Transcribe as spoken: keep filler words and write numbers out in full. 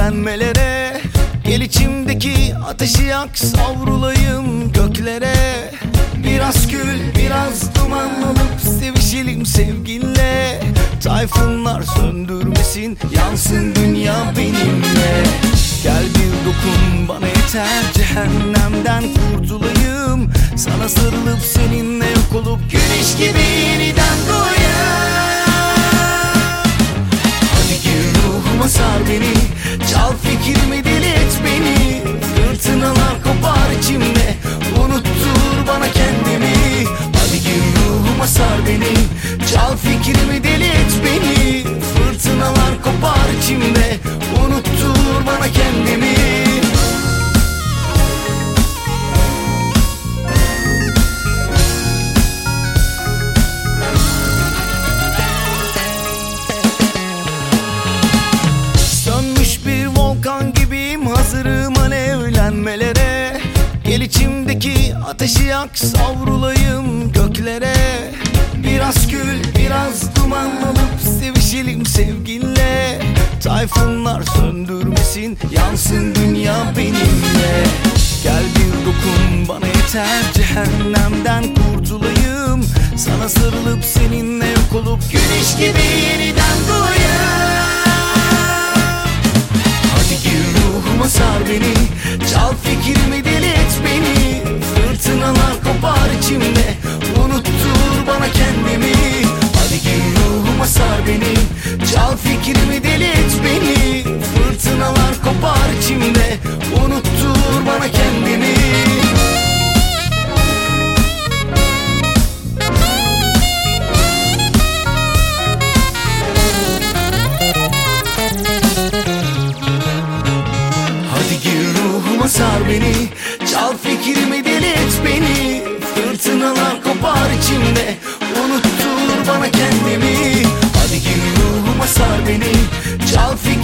evlenmelere. Gel içimdeki ateşi yak, savrulayım göklere. Biraz kül, biraz duman olup sevişelim sevginle. Tayfunlar söndürmesin, yansın dünya benimle. Gel bir dokun bana yeter, cehennemden kurtulayım. Sana sarılıp seninle yok olup güneş gibi yeniden doğayım. Hadi gir ruhuma, sar beni, çal fikrimi, deli et beni. Fırtınalar kopar içimde, unuttur bana kendimi. Hadi gir ruhuma, sar beni, çal fikrimi, deli et beni. Fırtınalar kopar içimde, unuttur bana kendimi. Sönmüş bir volkan gibiyim, hazırım alevlenmelere. Gel içimdeki ateşi yak, savrulayım göklere. Biraz kül, biraz duman olup sevişelim sevginle. Tayfunlar söndürmesin, yansın dünya benimle. Gel bir dokun bana yeter, cehennemden kurtulayım. Sana sarılıp seninle yok olup güneş gibi yeniden doğayım. Hadi gir ruhuma, sar beni, çal fikrimi, deli et beni. Fırtınalar kopar içimde, unuttur bana kendimi. Hadi gir ruhuma, sar beni, çal fikrimi, deli et beni. Fırtınalar kopar içimde, unuttur bana kendimi. Hadi gir ruhuma, sar beni, çal fikrimi, deli et beni. Fırtınalar kopar içimde, unuttur bana kendimi. Hadi gir ruhuma, sar beni, çal fikrimi.